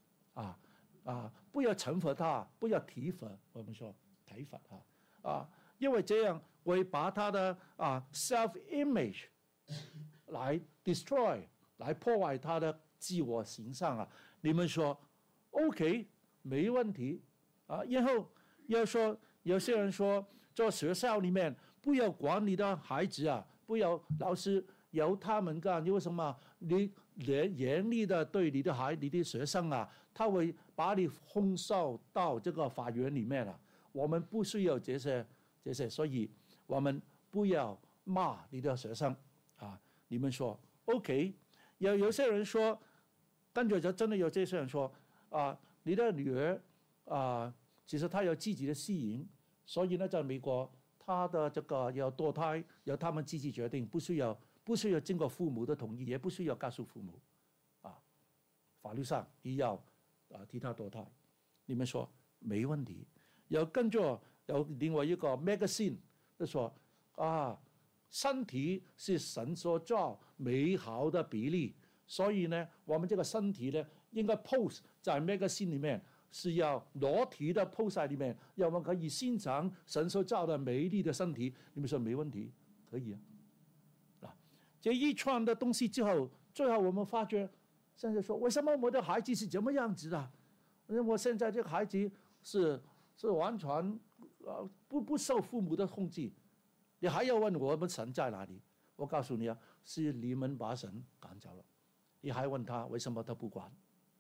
不要惩罚他，不要体罚，我们说体罚他因为这样会把他的self image 来 destroy， 来破坏他的自我形象你们说 OK 没问题然后要说有些人说在学校里面不要管你的孩子不要老师由他们干，因为什么？你严厉的对你的学生他会把你控诉到这个法院里面我们不需要这些，所以我们不要骂你的学生你们说 OK？ 有些人说，跟着就真的有这些人说你的女儿其实她有自己的私隐，所以呢，在美国她的这个要堕胎由他们自己决定，不需要经过父母的同意，也不需要告诉父母法律上也要替她堕胎。你们说没问题？跟着有另外一个 magazine 就说身体是神所造美好的比例，所以呢，我们这个身体呢应该 post 在 magazine 里面， 是要裸体的抛在里面，让我们可以欣赏神所造的美丽的身体。你们说没问题？可以啊。这一串的东西之后，最后我们发觉，现在说为什么我的孩子是这么样子的？我现在这个孩子是完全不受父母的控制。你还要问我们神在哪里？我告诉你啊，是你们把神赶走了。你还问他为什么他不管？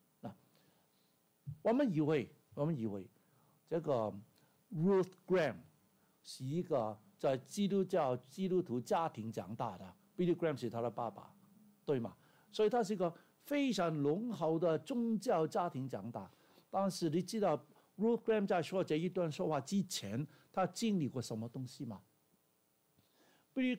我们以为这个 Ruth Graham 是一个在基督徒家庭长大的 ，Billy Graham 是他的爸爸，对吗？所以他是一个非常浓厚的宗教家庭长大。但是你知道 Ruth Graham 在说这一段说话之前，他经历过什么东西吗？ Billy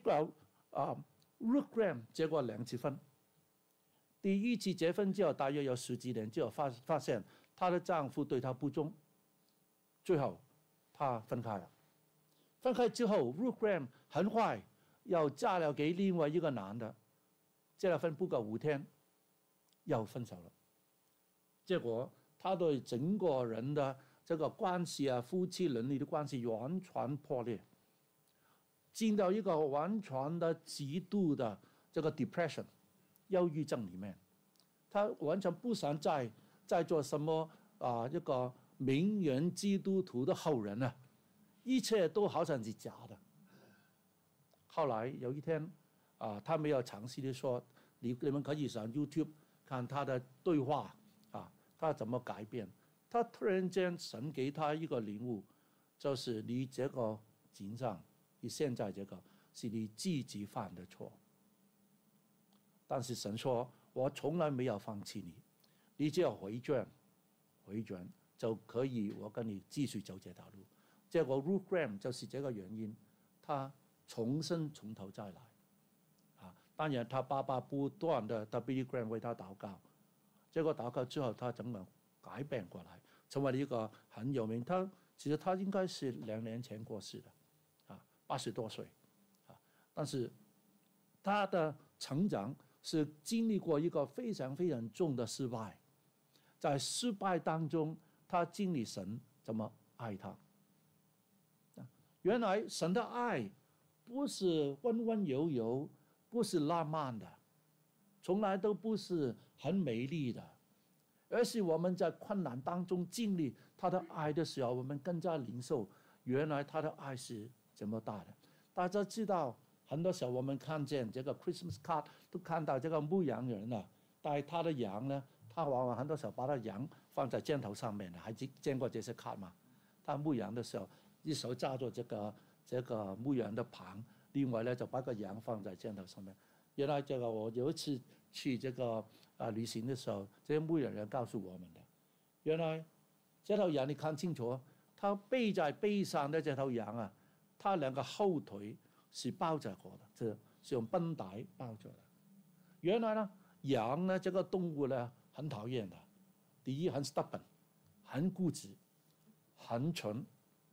Ruth Graham 结过2次婚，第一次结婚之后大约有10几年之后发现她的丈夫对她不忠，最后她分开了。分开之后 Ruth Graham 很快又嫁了给另外一个男的，结了婚不够5天又分手了。结果她对整个人的这个关系啊，夫妻伦理的关系完全破裂，进到一个完全的极度的这个 depression 忧郁症里面。他完全不想再做什么一个名人基督徒的后人啊，一切都好像是假的。后来有一天他没有详细的说，你们可以上 YouTube 看他的对话他怎么改变。他突然间神给他一个领悟，就是你这个景象，你现在这个是你自己犯的错，但是神说我从来没有放弃你，你只要回转就可以，我跟你继续走这条路。结果 Ruth Graham 就是这个原因，他重新从头再来当然他爸爸不断的Billy Graham 为他祷告，结果祷告之后他整个改变过来，成为了一个很有名。其实他应该是2年前过世的80多岁但是他的成长是经历过一个非常非常重的失败，在失败当中他经历神怎么爱他。原来神的爱不是温温柔柔，不是浪漫的，从来都不是很美丽的，而是我们在困难当中经历他的爱的时候，我们更加领受原来他的爱是这么大的。大家知道很多时候我们看见这个 Christmas card 都看到这个牧羊人带他的羊呢，他往往很多时候把他羊放在箭头上面还见过这些 card 吗？他牧羊的时候一手抓住这个牧羊的旁，另外呢就把个羊放在箭头上面。原来这个我有一次去这个旅行的时候，这些牧羊人告诉我们的，原来这头羊你看清楚，它背在背上的这头羊它2个后腿是包着过的，这是用绷带包着的。原来呢，羊呢这个动物呢很讨厌的，第一很 stubborn， 很固执，很蠢，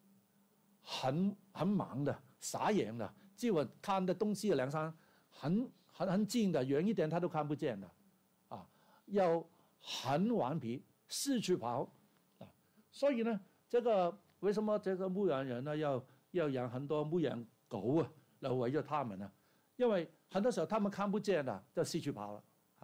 很忙的，傻眼的，只有看的东西两三很近的，远一点他都看不见的又很顽皮，四处跑所以呢，这个为什么这个牧羊人呢要养很多牧羊狗来围着他们呢？因为很多时候他们看不见的，就四处跑了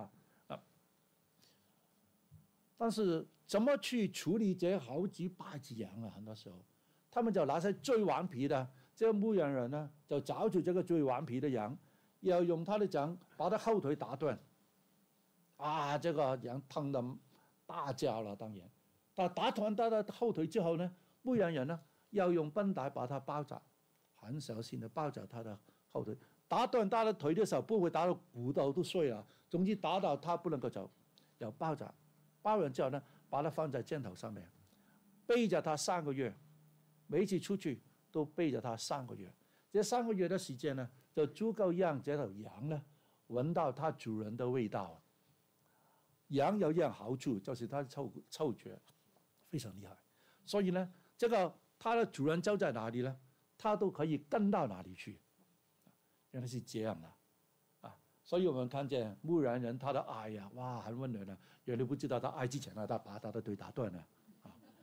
但是怎么去处理这好几百只羊很多时候他们就拿些最顽皮的，这个牧羊人呢就找住这个最顽皮的羊，要用他的掌把他后腿打断这个羊疼得大叫了。当然他打断他的后腿之后呢，牧羊人呢要用绷带把他包着，很小心的包着他的后腿。打断他的腿的时候不会打到骨头都碎了，总之打到他不能够走，要包着。包完之后呢，把他放在箭头上面，背着他3个月，每一次出去都背着他3个月。这3个月的时间呢，就足够让这头羊呢闻到它主人的味道。羊有一样好处，就是它的嗅觉非常厉害，所以呢，这个它的主人走在哪里呢，它都可以跟到哪里去。原来是这样的所以我们看见牧羊人他的爱哇，很温暖的。原来不知道他爱之前他把他的腿打断了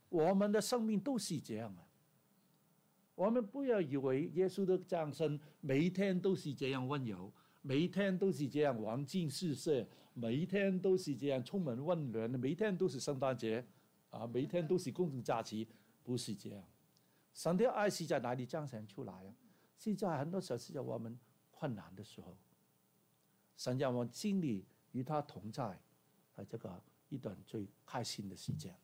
我们的生命都是这样啊。我们不要以为耶稣的降生每一天都是这样温柔，每一天都是这样黄金四射，每一天都是这样充满温暖，每一天都是圣诞节啊，每一天都是公众假期，不是这样。神的爱是在哪里彰显出来啊？是在很多时候是在我们困难的时候，神让我们经历与他同在，这个一段最开心的时间。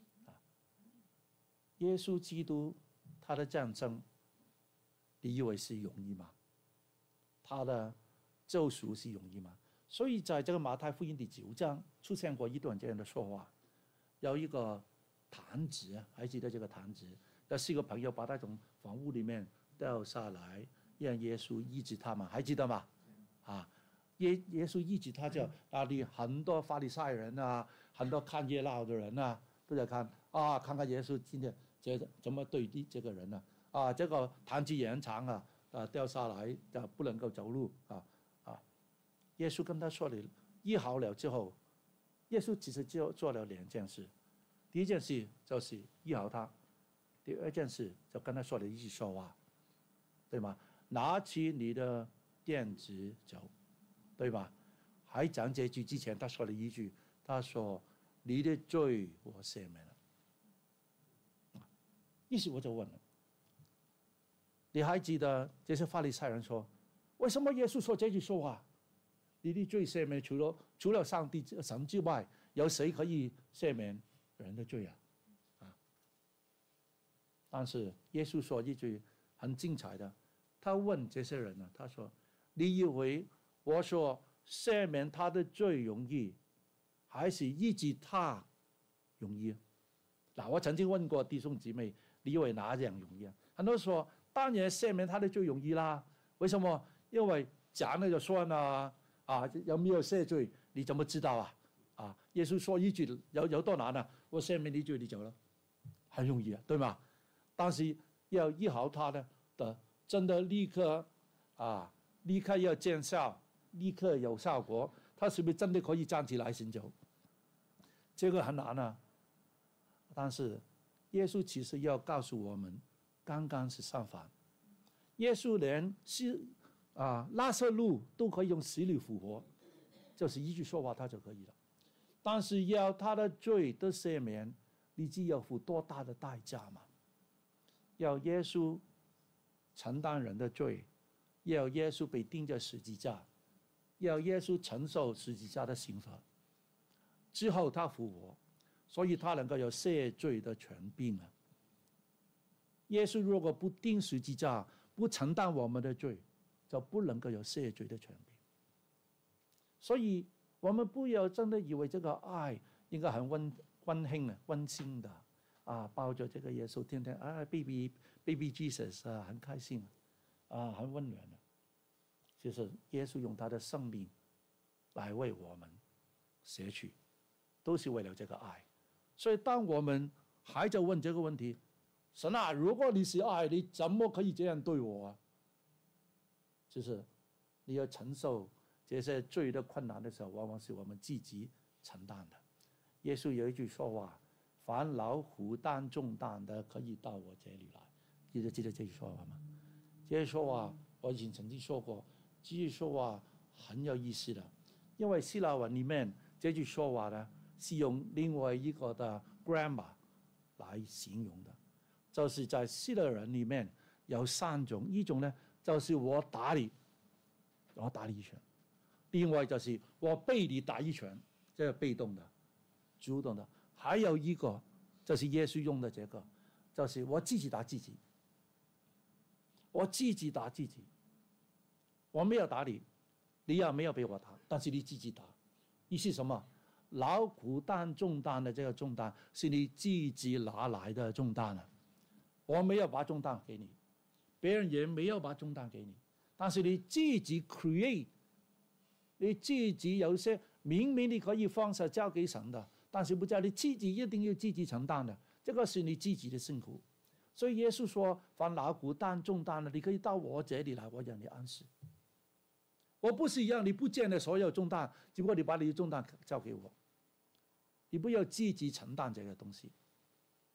耶稣基督他的降生，你以为是容易吗？他的救赎是容易吗？所以在这个马太福音第9章出现过一段这样的说话，有一个坛子，还记得这个坛子？有4个朋友把他从房屋里面掉下来，让耶稣医治他们，还记得吗？啊，耶稣医治他，就那里很多法利赛人啊，很多看热闹的人啊，都在看啊，看看耶稣今天怎么对这个人呢？啊，这个残疾延长啊，掉下来不能够走路啊。耶稣跟他说了，医好了之后，耶稣其实就做了2件事。第一件事就是医好他，第二件事就跟他说了一句说话，对吗？拿起你的垫子走，对吧？还讲这句之前，他说了一句，他说：“你的罪我赦免了。”于是我就问了，你还记得这些法利赛人说，为什么耶稣说这句说话？你的罪赦免，除了上帝神之外，有谁可以赦免人的罪啊？但是耶稣说一句很精彩的，他问这些人呢，他说：“你以为我说赦免他的罪容易，还是医治他容易？”我曾经问过弟兄姊妹，你以为哪样容易啊？很多人说，当然赦免他的罪容易啦。为什么？因为讲了就算了啊，有没有赦罪，你怎么知道啊？耶稣说一句有多难啊？我赦免你罪，你走了，很容易啊，对吗？但是要医好他的，真的立刻要见效，立刻有效果，他是不是真的可以站起来行走？这个很难啊。但是耶稣其实要告诉我们，刚刚是相反。耶稣连拉撒路都可以用死里复活，就是一句说话他就可以了。但是要他的罪得赦免，你知要付多大的代价吗？要耶稣承担人的罪，要耶稣被钉在十字架，要耶稣承受十字架的刑罚，之后他复活，所以他能够有赦罪的权柄啊。耶稣如果不钉十字架，不承担我们的罪，就不能够有赦罪的权柄。所以我们不要真的以为这个爱应该很温馨的抱着这个耶稣天天baby Jesus 很开心很温暖的。其实耶稣用他的生命来为我们舍去，都是为了这个爱。所以当我们还在问这个问题，神啊，如果你是爱，你怎么可以这样对我啊？就是你要承受这些罪的困难的时候，往往是我们自己承担的。耶稣有一句说话，凡劳苦担重担的，可以到我这里来。记得这句说话吗？这句说话我以前曾经说过，这句说话很有意思的，因为希腊文里面这句说话呢是用另外一个的 grammar 来形容的，就是在希腊人里面有3种，一种呢就是我打你一拳，另外就是我被你打一拳，这个被动的，主动的，还有一个就是耶稣用的这个，就是我自己打自己，我自己打自己，我没有打你，你也没有被我打，但是你自己打，意思什么？劳苦担重担的这个重担是你自己拿来的重担啊，我没有把重担给你，别人也没有把重担给你，但是你自己 create， 你自己有些明明你可以放手交给神的，但是不叫你自己一定要自己承担的，这个是你自己的辛苦。所以耶稣说，凡劳苦担重担的，你可以到我这里来，我让你安息。我不是让你不见了所有重担，只不过你把你的重担交给我，你不要自己承担这个东西。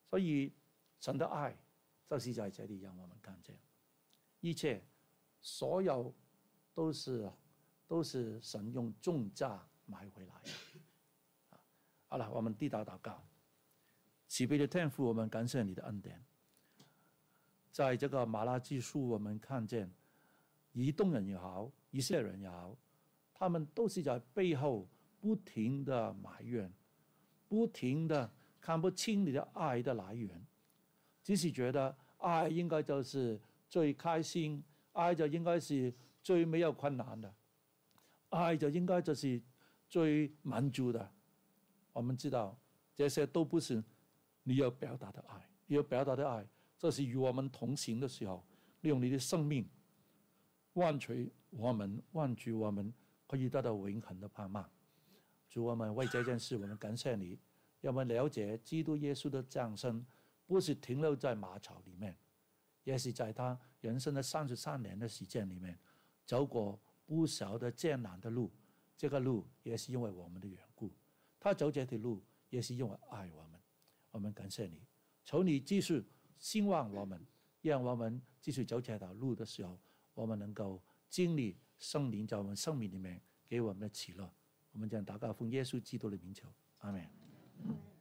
所以神的爱就是在这里让我们看见，一切所有都是神用重价买回来的。好了，我们低头祷告。慈悲的天父，我们感谢你的恩典。在这个马拉基书，我们看见以东人也好，以色列人也好，他们都是在背后不停的埋怨，不停的看不清你的爱的来源，只是觉得爱应该就是最开心，爱就应该是最没有困难的，爱就应该就是最满足的。我们知道这些都不是你要表达的爱，你要表达的爱，这是与我们同行的时候，利用你的生命换取我们，换取我们可以得到永恒的盼望。主，我们为这件事，我们感谢你，让我们了解基督耶稣的降生不是停留在马槽里面，也是在他人生的33年的时间里面走过不少的艰难的路，这个路也是因为我们的缘故，他走这条路也是因为爱我们。我们感谢你，求你继续兴旺我们，让我们继续走这条路的时候，我们能够经历圣灵在我们生命里面给我们的喜乐。我们将祷告奉耶稣基督的名求，阿们。